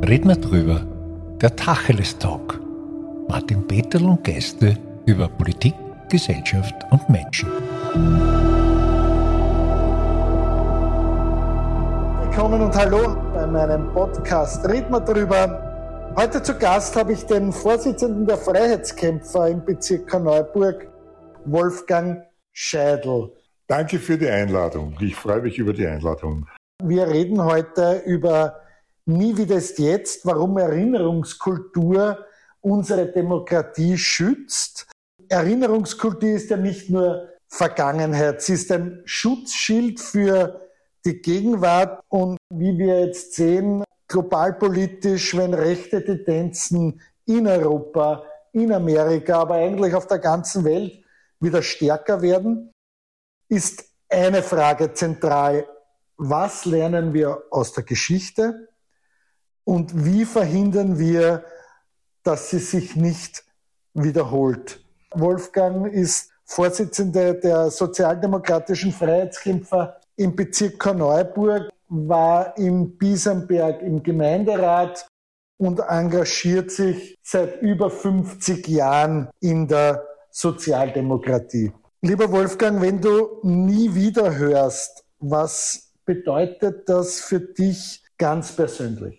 Reden wir drüber. Der Tacheles-Talk. Martin Peterl und Gäste über Politik, Gesellschaft und Menschen. Willkommen und hallo bei meinem Podcast Reden wir drüber. Heute zu Gast habe ich den Vorsitzenden der Freiheitskämpfer im Bezirk Korneuburg, Wolfgang Scheidl. Danke für die Einladung. Ich freue mich über die Einladung. Wir reden heute über Nie wieder ist jetzt, warum Erinnerungskultur unsere Demokratie schützt. Erinnerungskultur ist ja nicht nur Vergangenheit, sie ist ein Schutzschild für die Gegenwart und wie wir jetzt sehen, globalpolitisch, wenn rechte Tendenzen in Europa, in Amerika, aber eigentlich auf der ganzen Welt wieder stärker werden, ist eine Frage zentral. Was lernen wir aus der Geschichte und wie verhindern wir, dass sie sich nicht wiederholt? Wolfgang ist Vorsitzender der sozialdemokratischen Freiheitskämpfer im Bezirk Korneuburg, war im Biesenberg im Gemeinderat und engagiert sich seit über 50 Jahren in der Sozialdemokratie. Lieber Wolfgang, wenn du nie wieder hörst, was bedeutet das für dich ganz persönlich?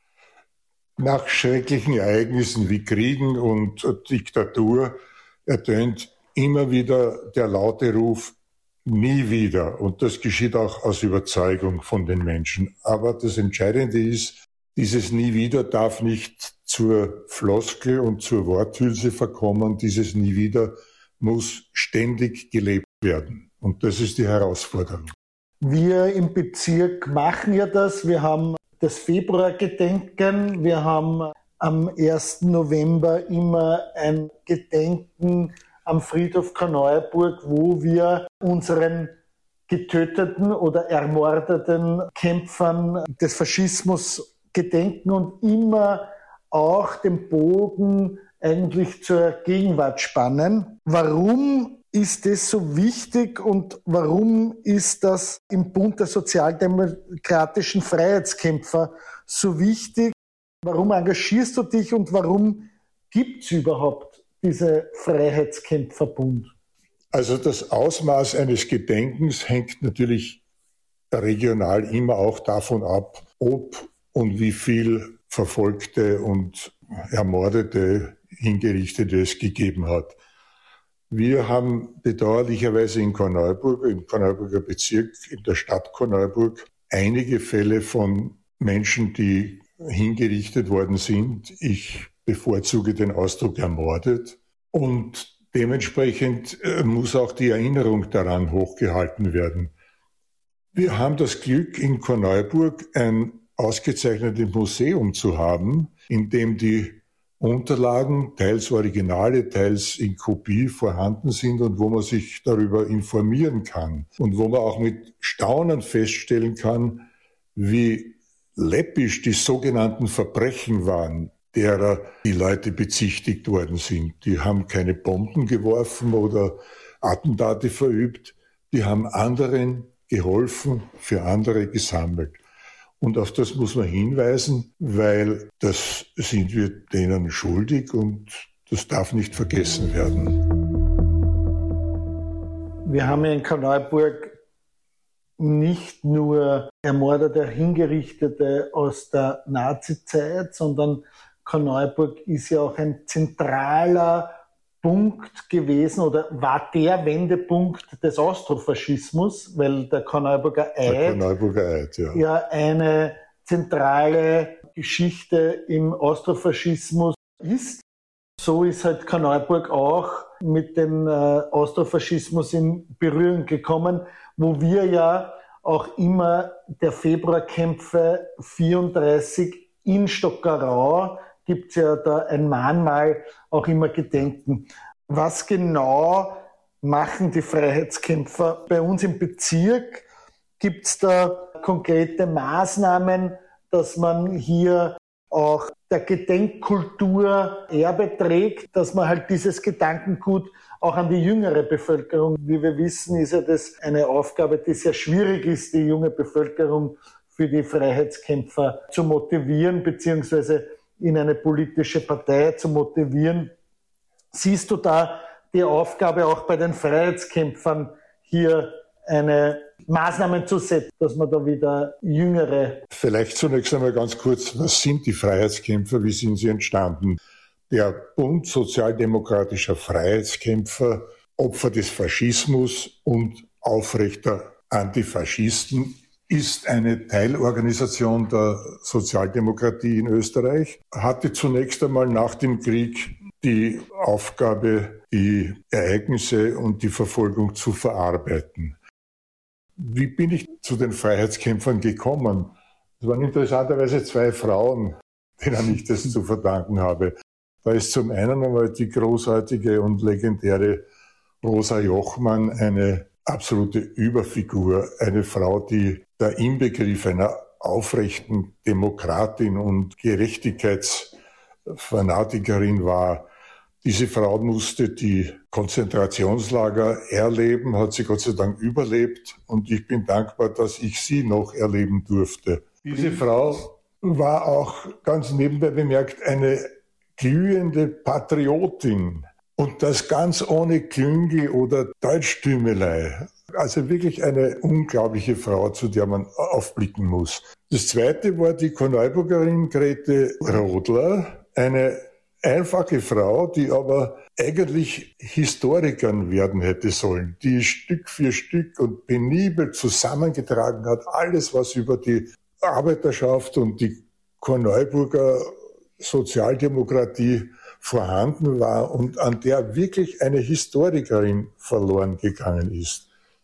Nach schrecklichen Ereignissen wie Kriegen und Diktatur ertönt immer wieder der laute Ruf, nie wieder. Und das geschieht auch aus Überzeugung von den Menschen. Aber das Entscheidende ist, dieses Nie wieder darf nicht zur Floskel und zur Worthülse verkommen. Dieses Nie wieder muss ständig gelebt werden. Und das ist die Herausforderung. Wir im Bezirk machen ja das. Wir haben das Februargedenken. Wir haben am 1. November immer ein Gedenken am Friedhof Korneuburg, wo wir unseren getöteten oder ermordeten Kämpfern des Faschismus gedenken und immer auch den Bogen eigentlich zur Gegenwart spannen. Warum ist das so wichtig und warum ist das im Bund der sozialdemokratischen Freiheitskämpfer so wichtig? Warum engagierst du dich und warum gibt es überhaupt diese Freiheitskämpferbund? Also das Ausmaß eines Gedenkens hängt natürlich regional immer auch davon ab, ob und wie viel Verfolgte und Ermordete, Hingerichtete es gegeben hat. Wir haben bedauerlicherweise in Korneuburg, im Korneuburger Bezirk, in der Stadt Korneuburg, einige Fälle von Menschen, die hingerichtet worden sind. Ich bevorzuge den Ausdruck ermordet. Und dementsprechend muss auch die Erinnerung daran hochgehalten werden. Wir haben das Glück, in Korneuburg ein ausgezeichnetes Museum zu haben, in dem die Unterlagen, teils Originale, teils in Kopie vorhanden sind und wo man sich darüber informieren kann und wo man auch mit Staunen feststellen kann, wie läppisch die sogenannten Verbrechen waren, derer die Leute bezichtigt worden sind. Die haben keine Bomben geworfen oder Attentate verübt, die haben anderen geholfen, für andere gesammelt. Und auf das muss man hinweisen, weil das sind wir denen schuldig und das darf nicht vergessen werden. Wir haben ja in Korneuburg nicht nur Ermordete, Hingerichtete aus der Nazizeit, sondern Korneuburg ist ja auch ein zentraler Punkt gewesen oder war der Wendepunkt des Austrofaschismus, weil der Korneuburger Eid, ja eine zentrale Geschichte im Austrofaschismus ist. So ist halt Korneuburg auch mit dem Austrofaschismus in Berührung gekommen, wo wir ja auch immer der Februarkämpfe 34 in Stockerau gibt es ja da ein Mahnmal, auch immer gedenken. Was genau machen die Freiheitskämpfer bei uns im Bezirk? Gibt es da konkrete Maßnahmen, dass man hier auch der Gedenkkultur Erbe trägt, dass man halt dieses Gedankengut auch an die jüngere Bevölkerung, wie wir wissen, ist ja das eine Aufgabe, die sehr schwierig ist, die junge Bevölkerung für die Freiheitskämpfer zu motivieren, beziehungsweise in eine politische Partei zu motivieren. Siehst du da die Aufgabe auch bei den Freiheitskämpfern, hier eine Maßnahmen zu setzen, dass man da wieder Jüngere... Vielleicht zunächst einmal ganz kurz, was sind die Freiheitskämpfer, wie sind sie entstanden? Der Bund sozialdemokratischer Freiheitskämpfer, Opfer des Faschismus und Aufrechter Antifaschisten, ist eine Teilorganisation der Sozialdemokratie in Österreich, hatte zunächst einmal nach dem Krieg die Aufgabe, die Ereignisse und die Verfolgung zu verarbeiten. Wie bin ich zu den Freiheitskämpfern gekommen? Es waren interessanterweise 2 Frauen, denen ich das zu verdanken habe. Da ist zum einen einmal die großartige und legendäre Rosa Jochmann, eine absolute Überfigur, eine Frau, die der Inbegriff einer aufrechten Demokratin und Gerechtigkeitsfanatikerin war. Diese Frau musste die Konzentrationslager erleben, hat sie Gott sei Dank überlebt und ich bin dankbar, dass ich sie noch erleben durfte. Diese Frau war auch ganz nebenbei bemerkt eine glühende Patriotin und das ganz ohne Klüngel oder Deutschtümelei. Also wirklich eine unglaubliche Frau, zu der man aufblicken muss. Das zweite war die Korneuburgerin Grete Rodler, eine einfache Frau, die aber eigentlich Historikerin werden hätte sollen, die Stück für Stück und penibel zusammengetragen hat, alles, was über die Arbeiterschaft und die Korneuburger Sozialdemokratie vorhanden war und an der wirklich eine Historikerin verloren gegangen ist.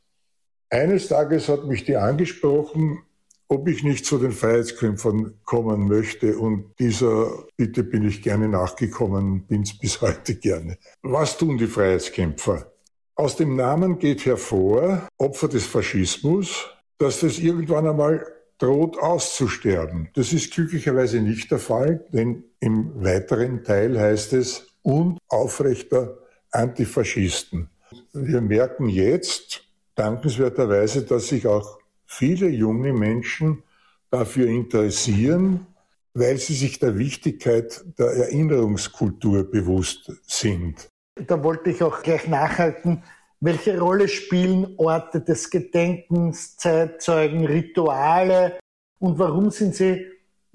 Eines Tages hat mich die angesprochen, ob ich nicht zu den Freiheitskämpfern kommen möchte. Und dieser Bitte bin ich gerne nachgekommen, bin es bis heute gerne. Was tun die Freiheitskämpfer? Aus dem Namen geht hervor, Opfer des Faschismus, dass das irgendwann einmal droht auszusterben. Das ist glücklicherweise nicht der Fall, denn im weiteren Teil heißt es, und aufrechter Antifaschisten. Wir merken jetzt, dankenswerterweise, dass sich auch viele junge Menschen dafür interessieren, weil sie sich der Wichtigkeit der Erinnerungskultur bewusst sind. Da wollte ich auch gleich nachhalten, welche Rolle spielen Orte des Gedenkens, Zeitzeugen, Rituale und warum sind sie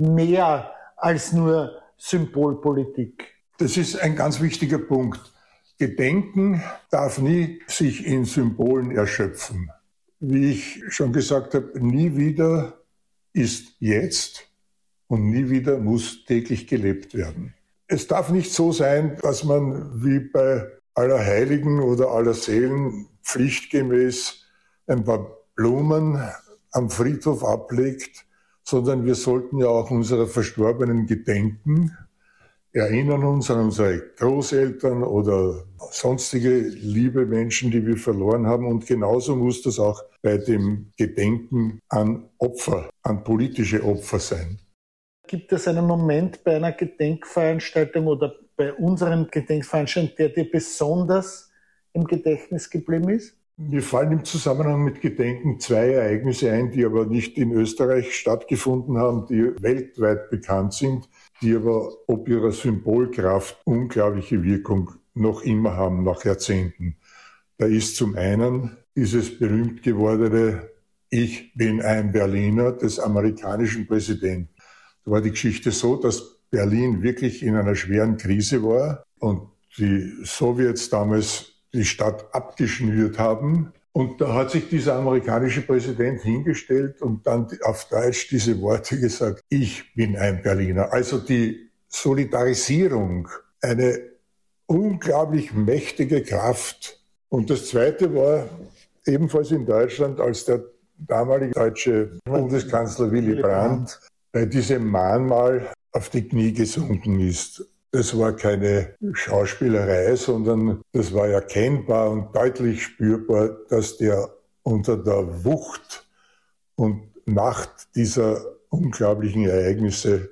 mehr als nur Symbolpolitik? Das ist ein ganz wichtiger Punkt. Gedenken darf nie sich in Symbolen erschöpfen. Wie ich schon gesagt habe, nie wieder ist jetzt und nie wieder muss täglich gelebt werden. Es darf nicht so sein, dass man wie bei Allerheiligen oder Allerseelen pflichtgemäß ein paar Blumen am Friedhof ablegt, sondern wir sollten ja auch unserer Verstorbenen gedenken, erinnern uns an unsere Großeltern oder sonstige liebe Menschen, die wir verloren haben. Und genauso muss das auch bei dem Gedenken an Opfer, an politische Opfer sein. Gibt es einen Moment bei einer Gedenkveranstaltung oder bei unseren Gedenkveranstaltungen, der dir besonders im Gedächtnis geblieben ist? Mir fallen im Zusammenhang mit Gedenken 2 Ereignisse ein, die aber nicht in Österreich stattgefunden haben, die weltweit bekannt sind, die aber ob ihrer Symbolkraft unglaubliche Wirkung noch immer haben, nach Jahrzehnten. Da ist zum einen dieses berühmt gewordene Ich bin ein Berliner des amerikanischen Präsidenten. Da war die Geschichte so, dass Berlin wirklich in einer schweren Krise war und die Sowjets damals die Stadt abgeschnürt haben. Und da hat sich dieser amerikanische Präsident hingestellt und dann auf Deutsch diese Worte gesagt, ich bin ein Berliner. Also die Solidarisierung, eine unglaublich mächtige Kraft. Und das Zweite war ebenfalls in Deutschland, als der damalige deutsche Bundeskanzler Willy Brandt bei diesem Mahnmal auf die Knie gesunken ist. Das war keine Schauspielerei, sondern das war erkennbar und deutlich spürbar, dass der unter der Wucht und Macht dieser unglaublichen Ereignisse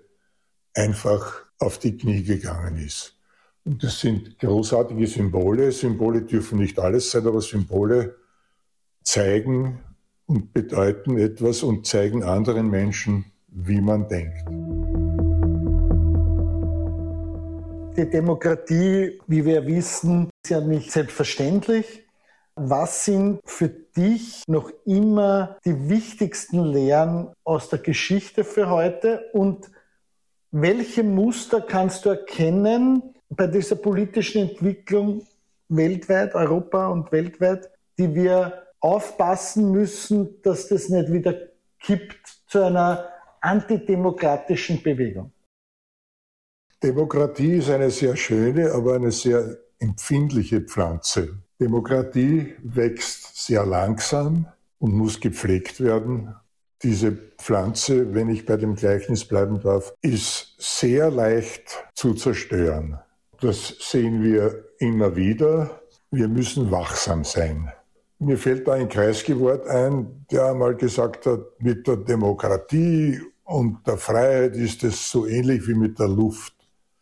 einfach auf die Knie gegangen ist. Und das sind großartige Symbole. Symbole dürfen nicht alles sein, aber Symbole zeigen und bedeuten etwas und zeigen anderen Menschen, wie man denkt. Die Demokratie, wie wir wissen, ist ja nicht selbstverständlich. Was sind für dich noch immer die wichtigsten Lehren aus der Geschichte für heute und welche Muster kannst du erkennen bei dieser politischen Entwicklung weltweit, Europa und weltweit, die wir aufpassen müssen, dass das nicht wieder kippt zu einer antidemokratischen Bewegung? Demokratie ist eine sehr schöne, aber eine sehr empfindliche Pflanze. Demokratie wächst sehr langsam und muss gepflegt werden. Diese Pflanze, wenn ich bei dem Gleichnis bleiben darf, ist sehr leicht zu zerstören. Das sehen wir immer wieder. Wir müssen wachsam sein. Mir fällt da ein Kreisky-Wort ein, der einmal gesagt hat, mit der Demokratie und der Freiheit ist es so ähnlich wie mit der Luft.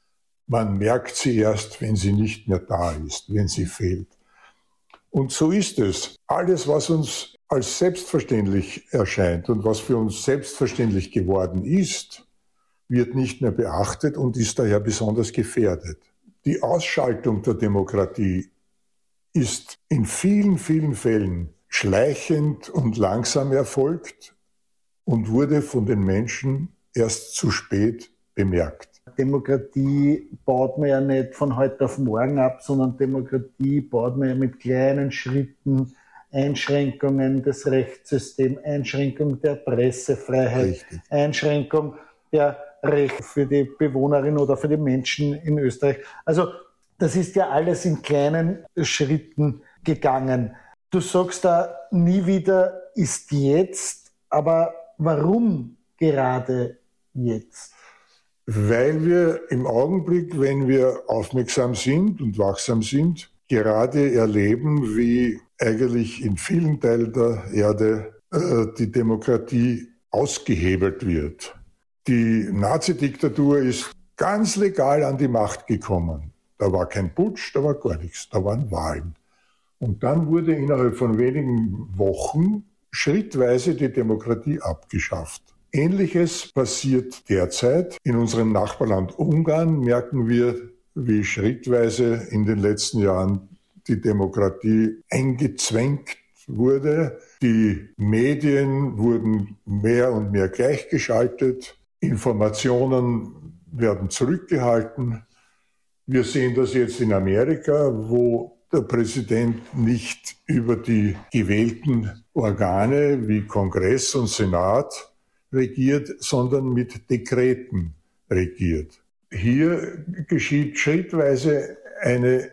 Man merkt sie erst, wenn sie nicht mehr da ist, wenn sie fehlt. Und so ist es. Alles, was uns als selbstverständlich erscheint und was für uns selbstverständlich geworden ist, wird nicht mehr beachtet und ist daher besonders gefährdet. Die Ausschaltung der Demokratie ist in vielen, vielen Fällen schleichend und langsam erfolgt und wurde von den Menschen erst zu spät bemerkt. Demokratie baut man ja nicht von heute auf morgen ab, sondern Demokratie baut man ja mit kleinen Schritten, Einschränkungen des Rechtssystems, Einschränkung der Pressefreiheit, richtig. Einschränkung der Rechte für die Bewohnerinnen oder für die Menschen in Österreich. Also das ist ja alles in kleinen Schritten gegangen. Du sagst da, nie wieder ist jetzt, aber warum gerade jetzt? Weil wir im Augenblick, wenn wir aufmerksam sind und wachsam sind, gerade erleben, wie eigentlich in vielen Teilen der Erde die Demokratie ausgehebelt wird. Die Nazi-Diktatur ist ganz legal an die Macht gekommen. Da war kein Putsch, da war gar nichts, da waren Wahlen. Und dann wurde innerhalb von wenigen Wochen schrittweise die Demokratie abgeschafft. Ähnliches passiert derzeit. In unserem Nachbarland Ungarn merken wir, wie schrittweise in den letzten Jahren die Demokratie eingezwängt wurde. Die Medien wurden mehr und mehr gleichgeschaltet. Informationen werden zurückgehalten. Wir sehen das jetzt in Amerika, wo der Präsident nicht über die gewählten Organe wie Kongress und Senat regiert, sondern mit Dekreten regiert. Hier geschieht schrittweise eine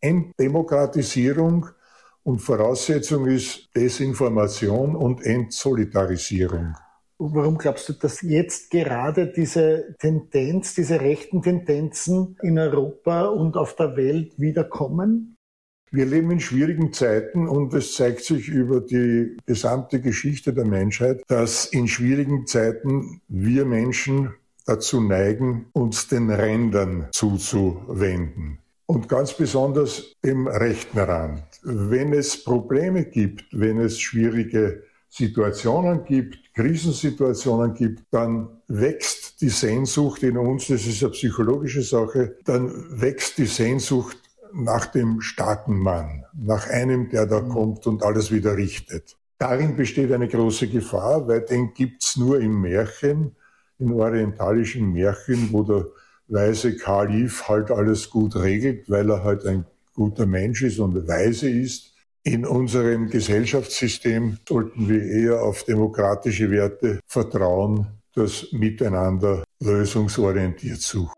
Entdemokratisierung und Voraussetzung ist Desinformation und Entsolidarisierung. Warum glaubst du, dass jetzt gerade diese Tendenz, diese rechten Tendenzen in Europa und auf der Welt wiederkommen? Wir leben in schwierigen Zeiten und es zeigt sich über die gesamte Geschichte der Menschheit, dass in schwierigen Zeiten wir Menschen dazu neigen, uns den Rändern zuzuwenden. Und ganz besonders dem rechten Rand. Wenn es Probleme gibt, wenn es schwierige Situationen gibt, Krisensituationen gibt, dann wächst die Sehnsucht in uns, das ist eine psychologische Sache, dann wächst die Sehnsucht nach dem starken Mann, nach einem, der da kommt und alles wieder richtet. Darin besteht eine große Gefahr, weil den gibt's nur im Märchen, in orientalischen Märchen, wo der weise Kalif halt alles gut regelt, weil er halt ein guter Mensch ist und weise ist. In unserem Gesellschaftssystem sollten wir eher auf demokratische Werte vertrauen, das Miteinander lösungsorientiert suchen.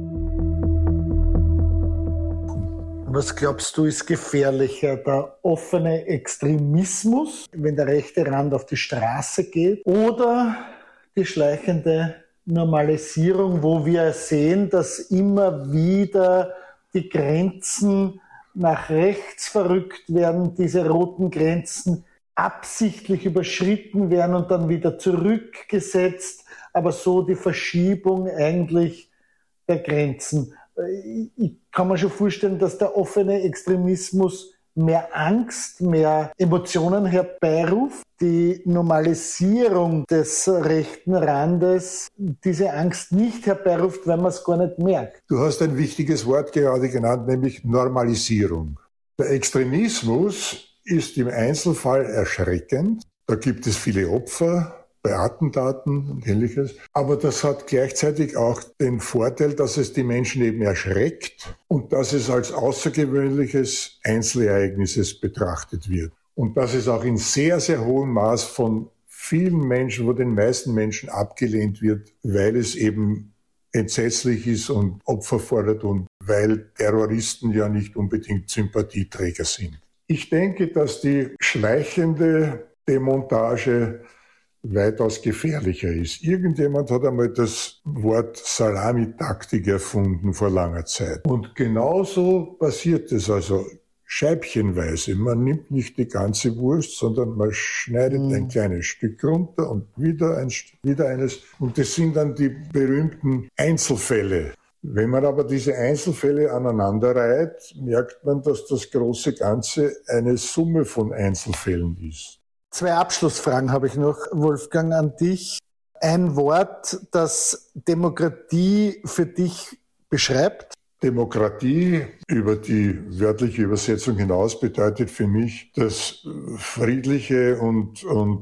Was glaubst du, ist gefährlicher, der offene Extremismus, wenn der rechte Rand auf die Straße geht, oder die schleichende Normalisierung, wo wir sehen, dass immer wieder die Grenzen nach rechts verrückt werden, diese roten Grenzen absichtlich überschritten werden und dann wieder zurückgesetzt, aber so die Verschiebung eigentlich der Grenzen. Ich kann mir schon vorstellen, dass der offene Extremismus mehr Angst, mehr Emotionen herbeiruft. Die Normalisierung des rechten Randes diese Angst nicht herbeiruft, weil man es gar nicht merkt. Du hast ein wichtiges Wort gerade genannt, nämlich Normalisierung. Der Extremismus ist im Einzelfall erschreckend. Da gibt es viele Opfer bei Attentaten und Ähnliches. Aber das hat gleichzeitig auch den Vorteil, dass es die Menschen eben erschreckt und dass es als außergewöhnliches Einzelereignisses betrachtet wird. Und dass es auch in sehr, sehr hohem Maß von vielen Menschen, wo den meisten Menschen abgelehnt wird, weil es eben entsetzlich ist und Opfer fordert und weil Terroristen ja nicht unbedingt Sympathieträger sind. Ich denke, dass die schleichende Demontage weitaus gefährlicher ist. Irgendjemand hat einmal das Wort Salamitaktik erfunden vor langer Zeit. Und genauso passiert es also scheibchenweise. Man nimmt nicht die ganze Wurst, sondern man schneidet ein kleines Stück runter und wieder eines. Und das sind dann die berühmten Einzelfälle. Wenn man aber diese Einzelfälle aneinander reiht, merkt man, dass das große Ganze eine Summe von Einzelfällen ist. 2 Abschlussfragen habe ich noch, Wolfgang, an dich. Ein Wort, das Demokratie für dich beschreibt? Demokratie über die wörtliche Übersetzung hinaus bedeutet für mich das friedliche und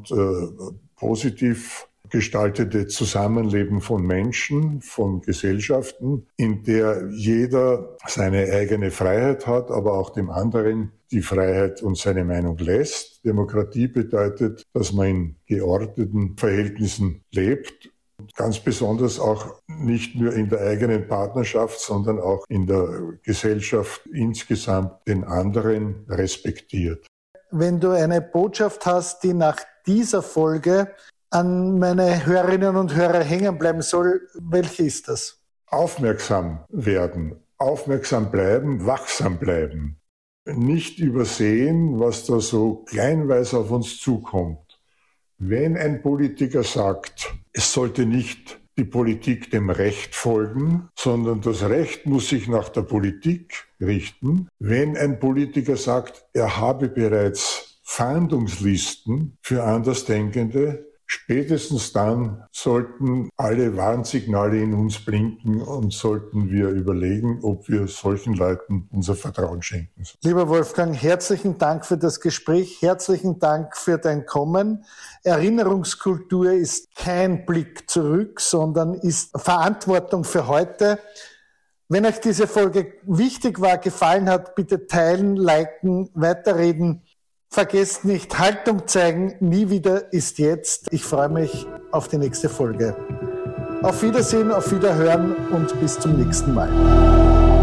positiv gestaltete Zusammenleben von Menschen, von Gesellschaften, in der jeder seine eigene Freiheit hat, aber auch dem anderen die Freiheit und seine Meinung lässt. Demokratie bedeutet, dass man in geordneten Verhältnissen lebt, ganz besonders auch nicht nur in der eigenen Partnerschaft, sondern auch in der Gesellschaft insgesamt den anderen respektiert. Wenn du eine Botschaft hast, die nach dieser Folge an meine Hörerinnen und Hörer hängen bleiben soll, welche ist das? Aufmerksam werden, aufmerksam bleiben, wachsam bleiben. Nicht übersehen, was da so kleinweise auf uns zukommt. Wenn ein Politiker sagt, es sollte nicht die Politik dem Recht folgen, sondern das Recht muss sich nach der Politik richten. Wenn ein Politiker sagt, er habe bereits Fahndungslisten für Andersdenkende, spätestens dann sollten alle Warnsignale in uns blinken und sollten wir überlegen, ob wir solchen Leuten unser Vertrauen schenken sollen. Lieber Wolfgang, herzlichen Dank für das Gespräch, herzlichen Dank für dein Kommen. Erinnerungskultur ist kein Blick zurück, sondern ist Verantwortung für heute. Wenn euch diese Folge wichtig war, gefallen hat, bitte teilen, liken, weiterreden. Vergesst nicht, Haltung zeigen, nie wieder ist jetzt. Ich freue mich auf die nächste Folge. Auf Wiedersehen, auf Wiederhören und bis zum nächsten Mal.